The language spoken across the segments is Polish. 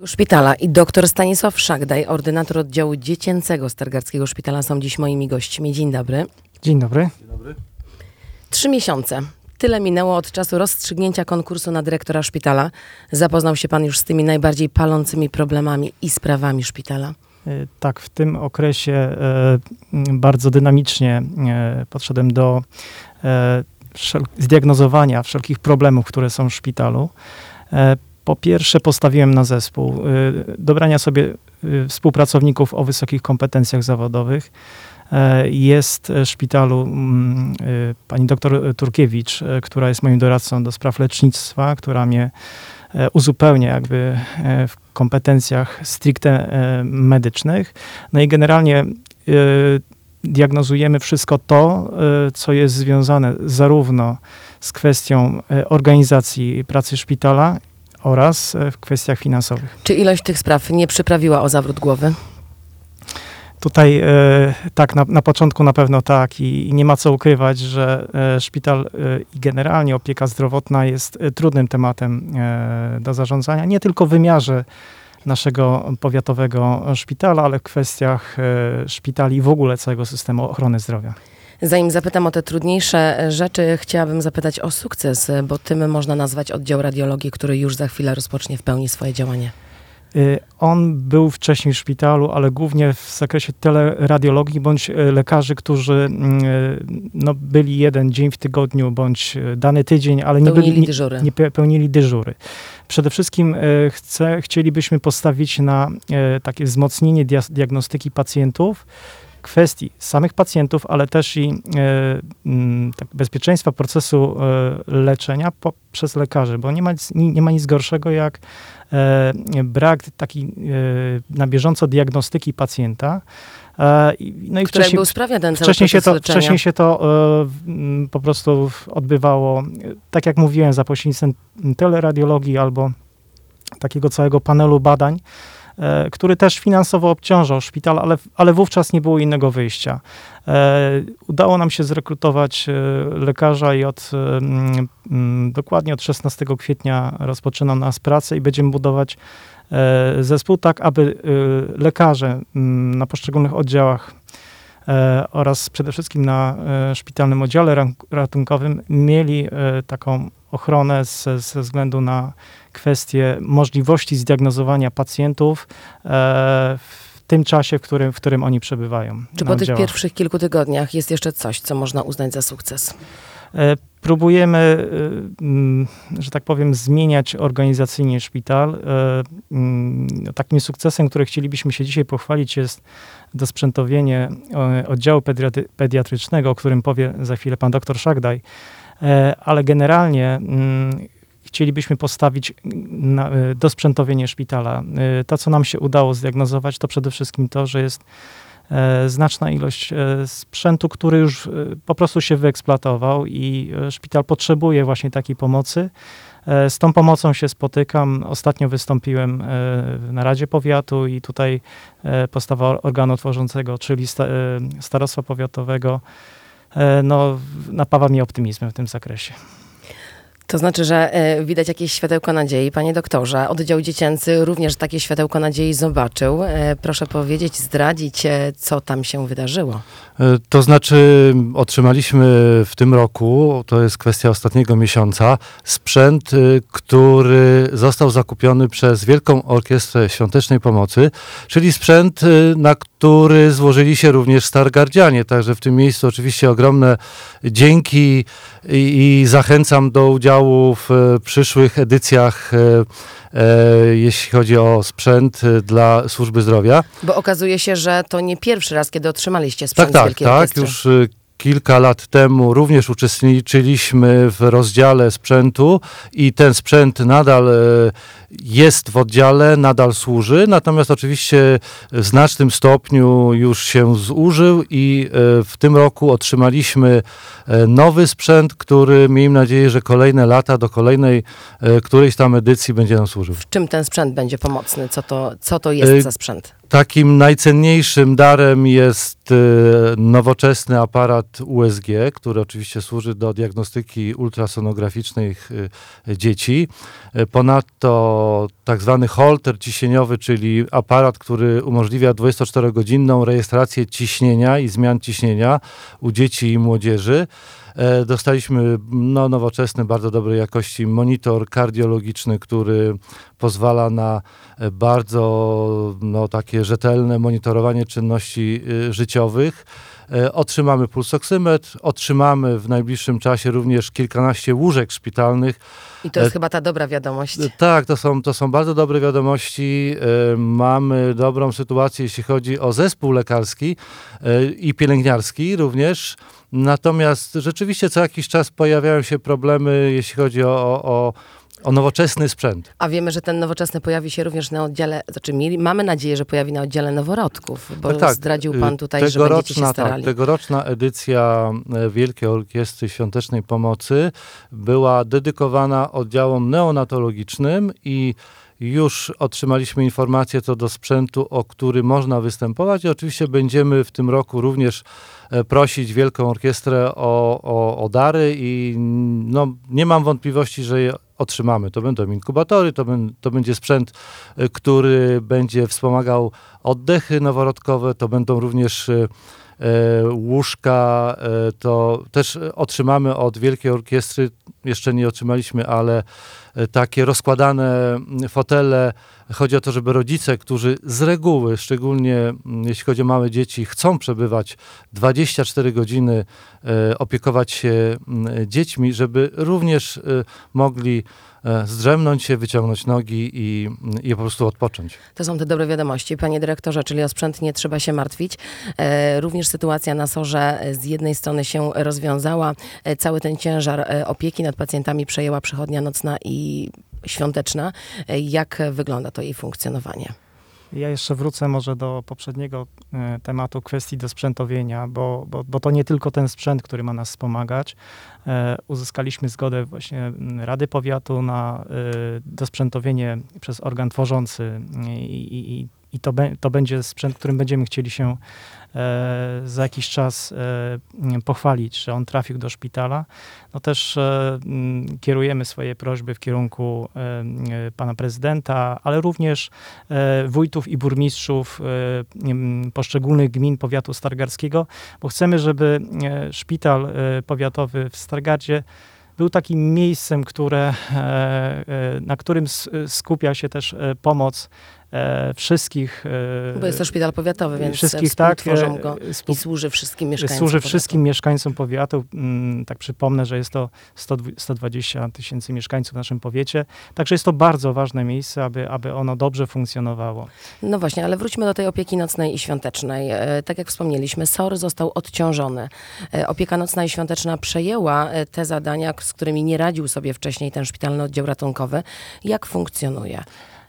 Szpitala i dr Stanisław Szagdaj, ordynator oddziału dziecięcego Stargardzkiego Szpitala, są dziś moimi gośćmi. Dzień dobry. Dzień dobry. 3 miesiące. Tyle minęło od czasu rozstrzygnięcia konkursu na dyrektora szpitala. Zapoznał się pan już z tymi najbardziej palącymi problemami i sprawami szpitala? Tak, w tym okresie bardzo dynamicznie podszedłem do zdiagnozowania wszelkich problemów, które są w szpitalu. Po pierwsze postawiłem na zespół dobrania sobie współpracowników o wysokich kompetencjach zawodowych. Jest w szpitalu pani doktor Turkiewicz, która jest moim doradcą do spraw lecznictwa, która mnie uzupełnia jakby w kompetencjach stricte medycznych. No i generalnie diagnozujemy wszystko to, co jest związane zarówno z kwestią organizacji pracy szpitala oraz w kwestiach finansowych. Czy ilość tych spraw nie przyprawiła o zawrót głowy? Tutaj tak, na początku na pewno tak i nie ma co ukrywać, że szpital i generalnie opieka zdrowotna jest trudnym tematem do zarządzania, nie tylko w wymiarze naszego powiatowego szpitala, ale w kwestiach szpitali i w ogóle całego systemu ochrony zdrowia. Zanim zapytam o te trudniejsze rzeczy, chciałabym zapytać o sukces, bo tym można nazwać oddział radiologii, który już za chwilę rozpocznie w pełni swoje działanie. On był wcześniej w szpitalu, ale głównie w zakresie teleradiologii bądź lekarzy, którzy byli jeden dzień w tygodniu bądź dany tydzień, ale nie pełnili dyżury. Przede wszystkim chcielibyśmy postawić na takie wzmocnienie diagnostyki pacjentów, kwestii samych pacjentów, ale też i bezpieczeństwa procesu leczenia przez lekarzy, bo nie ma nic gorszego jak brak takiej na bieżąco diagnostyki pacjenta. No i usprawia ten cały proces leczenia. Wcześniej się to po prostu odbywało, tak jak mówiłem, za pośrednictwem teleradiologii albo takiego całego panelu badań, który też finansowo obciążał szpital, ale wówczas nie było innego wyjścia. Udało nam się zrekrutować lekarza i dokładnie od 16 kwietnia rozpoczyna nas pracę i będziemy budować zespół tak, aby lekarze na poszczególnych oddziałach oraz przede wszystkim na szpitalnym oddziale ratunkowym mieli taką ochronę ze względu na kwestie możliwości zdiagnozowania pacjentów w tym czasie, w którym oni przebywają. Czy po tych pierwszych kilku tygodniach jest jeszcze coś, co można uznać za sukces? Próbujemy, że tak powiem, zmieniać organizacyjnie szpital. Takim sukcesem, który chcielibyśmy się dzisiaj pochwalić, jest dosprzętowienie oddziału pediatrycznego, o którym powie za chwilę pan dr Szagdaj, ale generalnie chcielibyśmy postawić na dosprzętowienie szpitala. To, co nam się udało zdiagnozować, to przede wszystkim to, że jest znaczna ilość sprzętu, który już po prostu się wyeksploatował i szpital potrzebuje właśnie takiej pomocy. Z tą pomocą się spotykam. Ostatnio wystąpiłem na Radzie Powiatu i tutaj postawa organu tworzącego, czyli starostwa powiatowego, napawa mnie optymizmem w tym zakresie. To znaczy, że widać jakieś światełko nadziei. Panie doktorze, oddział dziecięcy również takie światełko nadziei zobaczył. Proszę powiedzieć, zdradzić, co tam się wydarzyło. To znaczy otrzymaliśmy w tym roku, to jest kwestia ostatniego miesiąca, sprzęt, który został zakupiony przez Wielką Orkiestrę Świątecznej Pomocy, czyli sprzęt, na który złożyli się również stargardzianie. Także w tym miejscu oczywiście ogromne dzięki i zachęcam do udziału w przyszłych edycjach, jeśli chodzi o sprzęt dla służby zdrowia. Bo okazuje się, że to nie pierwszy raz, kiedy otrzymaliście sprzęt z Wielkiej Orkiestry. Tak, już kilka lat temu również uczestniczyliśmy w rozdziale sprzętu i ten sprzęt nadal jest w oddziale, nadal służy, natomiast oczywiście w znacznym stopniu już się zużył i w tym roku otrzymaliśmy nowy sprzęt, który miejmy nadzieję, że kolejne lata do kolejnej którejś tam edycji będzie nam służył. W czym ten sprzęt będzie pomocny? Co to jest za sprzęt? Takim najcenniejszym darem jest nowoczesny aparat USG, który oczywiście służy do diagnostyki ultrasonograficznej dzieci. Ponadto tak zwany holter ciśnieniowy, czyli aparat, który umożliwia 24-godzinną rejestrację ciśnienia i zmian ciśnienia u dzieci i młodzieży. Dostaliśmy nowoczesny, bardzo dobrej jakości monitor kardiologiczny, który pozwala na bardzo takie rzetelne monitorowanie czynności życiowych. Otrzymamy pulsoksymetr, otrzymamy w najbliższym czasie również kilkanaście łóżek szpitalnych. I to jest chyba ta dobra wiadomość. Tak, to są bardzo dobre wiadomości. Mamy dobrą sytuację, jeśli chodzi o zespół lekarski i pielęgniarski również. Natomiast rzeczywiście co jakiś czas pojawiają się problemy, jeśli chodzi o nowoczesny sprzęt. A wiemy, że ten nowoczesny pojawi się również na oddziale, mamy nadzieję, że pojawi na oddziale noworodków, bo tak, zdradził pan tutaj, że będziecie się starali. Tegoroczna edycja Wielkiej Orkiestry Świątecznej Pomocy była dedykowana oddziałom neonatologicznym i już otrzymaliśmy informację co do sprzętu, o który można występować i oczywiście będziemy w tym roku również prosić Wielką Orkiestrę o dary i nie mam wątpliwości, że je otrzymamy. To będą inkubatory, to będzie sprzęt, który będzie wspomagał oddechy noworodkowe, to będą również łóżka, to też otrzymamy od Wielkiej Orkiestry, jeszcze nie otrzymaliśmy, ale takie rozkładane fotele. Chodzi o to, żeby rodzice, którzy z reguły, szczególnie jeśli chodzi o małe dzieci, chcą przebywać 24 godziny, opiekować się dziećmi, żeby również mogli zdrzemnąć się, wyciągnąć nogi i po prostu odpocząć. To są te dobre wiadomości, panie dyrektorze, czyli o sprzęt nie trzeba się martwić. Również sytuacja na SOR-ze z jednej strony się rozwiązała. Cały ten ciężar opieki nad pacjentami przejęła przychodnia nocna i świąteczna. Jak wygląda to jej funkcjonowanie? Ja jeszcze wrócę może do poprzedniego tematu kwestii dosprzętowienia, bo to nie tylko ten sprzęt, który ma nas wspomagać. Uzyskaliśmy zgodę właśnie Rady Powiatu na dosprzętowienie przez organ tworzący i to będzie sprzęt, którym będziemy chcieli się za jakiś czas pochwalić, że on trafił do szpitala. No też kierujemy swoje prośby w kierunku pana prezydenta, ale również wójtów i burmistrzów poszczególnych gmin powiatu stargardzkiego, bo chcemy, żeby szpital powiatowy w Stargardzie był takim miejscem, na którym skupia się też pomoc wszystkich. Bo jest to szpital powiatowy, więc wszystkich, tworzą go i służy wszystkim mieszkańcom Służy powiatu. wszystkim mieszkańcom powiatu. Tak przypomnę, że jest to 120 tysięcy mieszkańców w naszym powiecie. Także jest to bardzo ważne miejsce, aby ono dobrze funkcjonowało. No właśnie, ale wróćmy do tej opieki nocnej i świątecznej. Tak jak wspomnieliśmy, SOR został odciążony. Opieka nocna i świąteczna przejęła te zadania, z którymi nie radził sobie wcześniej ten szpitalny oddział ratunkowy. Jak funkcjonuje?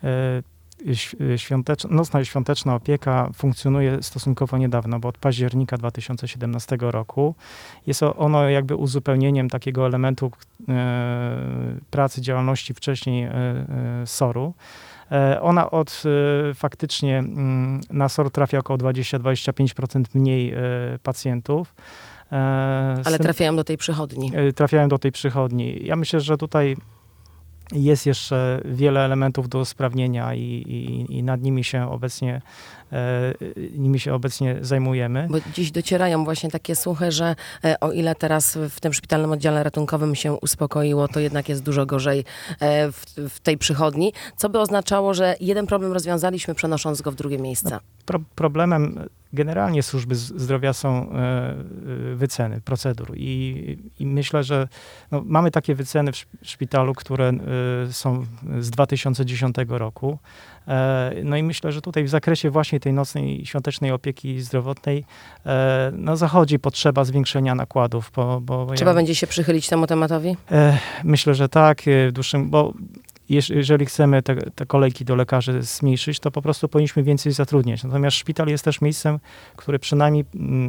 Nocna i świąteczna opieka funkcjonuje stosunkowo niedawno, bo od października 2017 roku. Jest ono jakby uzupełnieniem takiego elementu pracy, działalności wcześniej SOR-u. Ona faktycznie na SOR trafia około 20-25% mniej pacjentów. Ale trafiają do tej przychodni. Trafiają do tej przychodni. Ja myślę, że tutaj jest jeszcze wiele elementów do usprawnienia i nad nimi się obecnie zajmujemy. Bo dziś docierają właśnie takie słuchy, że o ile teraz w tym szpitalnym oddziale ratunkowym się uspokoiło, to jednak jest dużo gorzej w tej przychodni, co by oznaczało, że jeden problem rozwiązaliśmy, przenosząc go w drugie miejsce. Problemem generalnie służby zdrowia są wyceny procedur i myślę, że mamy takie wyceny w szpitalu, które są z 2010 roku. No i myślę, że tutaj w zakresie właśnie tej nocnej i świątecznej opieki zdrowotnej zachodzi potrzeba zwiększenia nakładów. Trzeba będzie się przychylić temu tematowi? Myślę, że tak, bo jeżeli chcemy te kolejki do lekarzy zmniejszyć, to po prostu powinniśmy więcej zatrudniać. Natomiast szpital jest też miejscem, które przynajmniej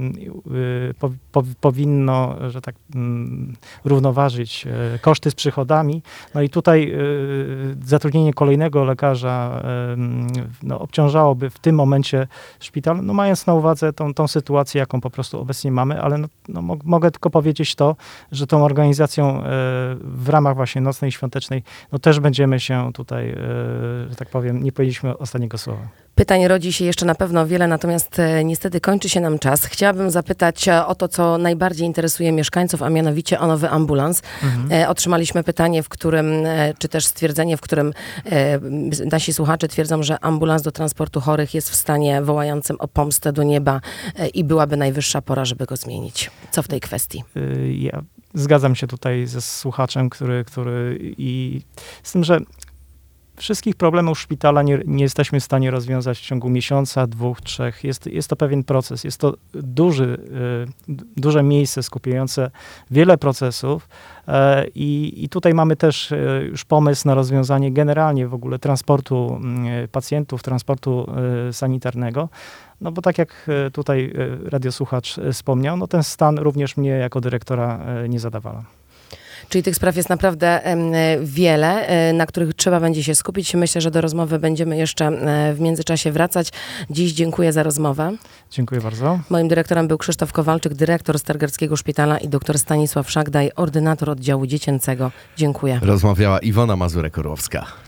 powinno, że tak równoważyć koszty z przychodami. No i tutaj zatrudnienie kolejnego lekarza obciążałoby w tym momencie szpital, no mając na uwadze tą sytuację, jaką po prostu obecnie mamy, ale mogę tylko powiedzieć to, że tą organizacją w ramach właśnie nocnej i świątecznej, no też będziemy się tutaj, że tak powiem, nie powiedzieliśmy ostatniego słowa. Pytań rodzi się jeszcze na pewno wiele, natomiast niestety kończy się nam czas. Chciałabym zapytać o to, co najbardziej interesuje mieszkańców, a mianowicie o nowy ambulans. Otrzymaliśmy pytanie, w którym, czy też stwierdzenie, w którym nasi słuchacze twierdzą, że ambulans do transportu chorych jest w stanie wołającym o pomstę do nieba i byłaby najwyższa pora, żeby go zmienić. Co w tej kwestii? Ja zgadzam się tutaj ze słuchaczem, który i z tym, że wszystkich problemów szpitala nie jesteśmy w stanie rozwiązać w ciągu miesiąca, 2, 3. Jest to pewien proces. Jest to duże miejsce skupiające wiele procesów i tutaj mamy też już pomysł na rozwiązanie generalnie w ogóle transportu pacjentów, transportu sanitarnego. No bo tak jak tutaj radiosłuchacz wspomniał, no ten stan również mnie jako dyrektora nie zadawala. Czyli tych spraw jest naprawdę wiele, na których trzeba będzie się skupić. Myślę, że do rozmowy będziemy jeszcze w międzyczasie wracać. Dziś dziękuję za rozmowę. Dziękuję bardzo. Moim dyrektorem był Krzysztof Kowalczyk, dyrektor Stargardzkiego Szpitala i dr Stanisław Szagdaj, ordynator oddziału dziecięcego. Dziękuję. Rozmawiała Iwona Mazurek-Orłowska.